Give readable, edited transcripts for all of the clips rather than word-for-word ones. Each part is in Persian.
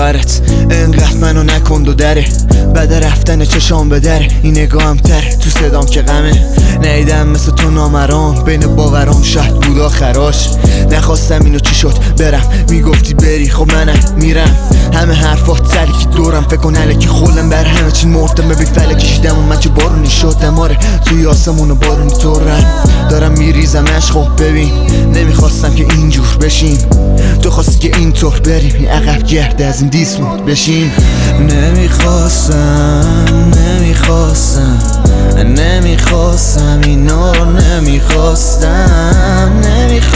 باورت انقدر منو نکن و دره بعد رفتن چشام به دره این نگاهم تره تو صدام که غمه نیدم مثل تو نامرام بین باورام شاید بود آخراش نخواستم اینو چی شد برم میگفتی بری خب منم میرم همه حرفات سلکی دورم فکر کن الکی خولم بر همه چی مردم ببین فلکی شیدم و من چه بارونی شدم آره توی آسمون و بارونی طورم دارم میریزم عشق ببین نمیخواستم که اینجور بشیم تو خواستی که اینطور بریم این عقب گرده از این دیسموت بشیم نمیخواستم اینا رو نمیخواستم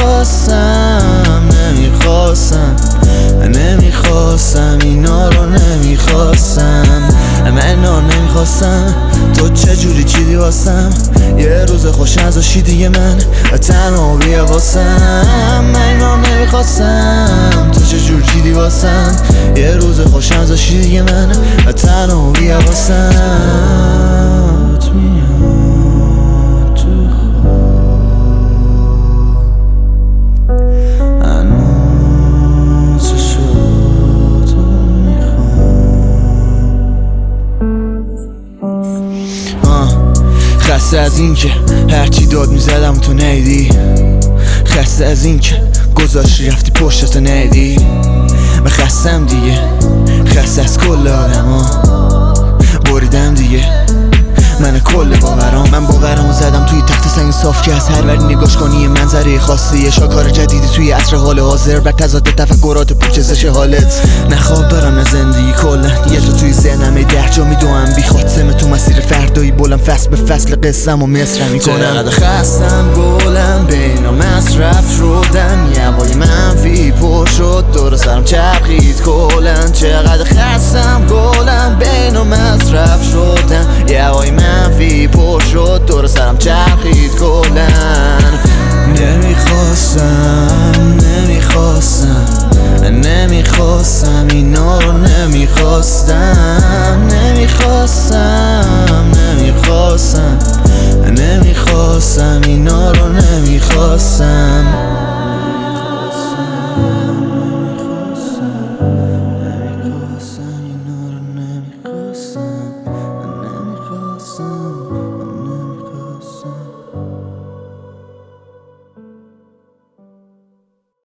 اینا رو نمیخواستم من نمیخواستم تو چجوری چیدی واسم یه روز خوش ازاشی دیگه من تنها بیا واسم من اینا نمیخواستم تو چجوری چیدی واسم یه روز خوش ازاشی دیگه من تنها بیا واسم خسته از این که هرچی داد میزدم تو نیدی خسته از این که گذاشتی رفتی پشتتو نیدی من خستم دیگه خسته از کل آدم ها بریدم دیگه من کل باورام من باورامو زدم توی تخت سنگ صاف که از هر وری نگاش کنی منظره خاصی یه شاکار جدیدی توی عصر حال حاضر بر تضاد تفکرات پوچزش حالت نخواب دارم نه زندگی کلا یه تو توی ذهنم 10 جا میدوام بی خاتمه تو مسیر فردایی بلم فصل به فصل قصم و مصرم میکنم خستم